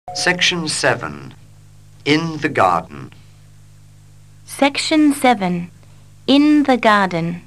Section 7. In the garden. Section 7. In the garden.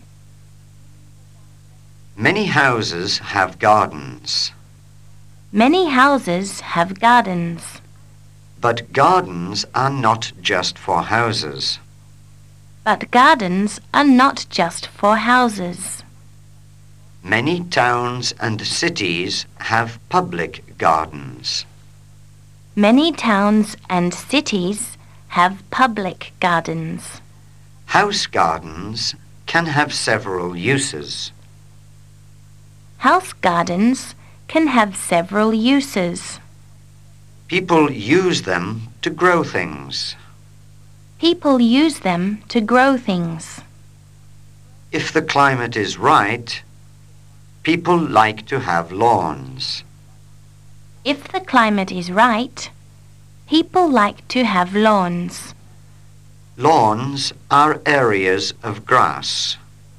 Many houses have gardens, Many houses have gardens, but gardens are not just for houses. but gardens are not just for houses. Many towns and cities have public gardens. Many towns and cities have public gardens. House gardens can have several uses. House gardens can have several uses. People use them to grow things. People use them to grow things. If the climate is right, people like to have lawns. If the climate is right, people like to have lawns. Lawns are areas of grass.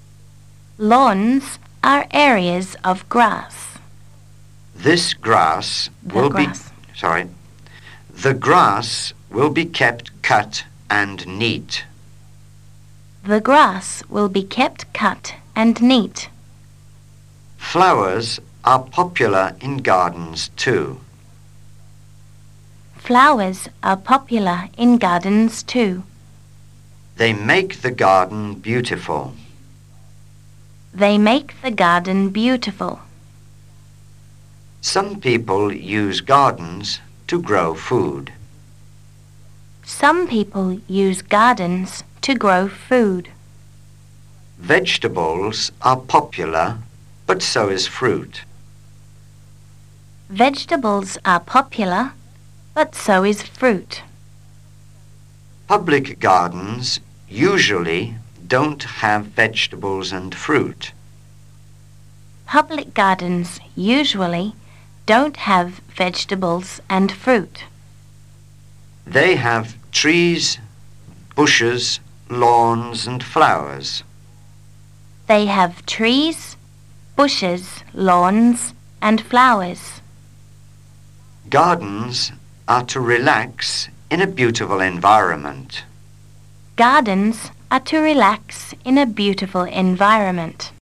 Lawns are areas of grass. This grass will be the grass will be kept cut and neat. The grass will be kept cut and neat. Flowers are popular in gardens too. Flowers are popular in gardens too. They make the garden beautiful. They make the garden beautiful. Some people use gardens to grow food. Some people use gardens to grow food. Vegetables are popular, but so is fruit. Vegetables are popular, but so is fruit. Public gardens usually don't have vegetables and fruit. Public gardens usually don't have vegetables and fruit. They have trees, bushes, lawns and flowers. They have trees, bushes, lawns, and flowers. Gardens are to relax in a beautiful environment. Gardens are to relax in a beautiful environment.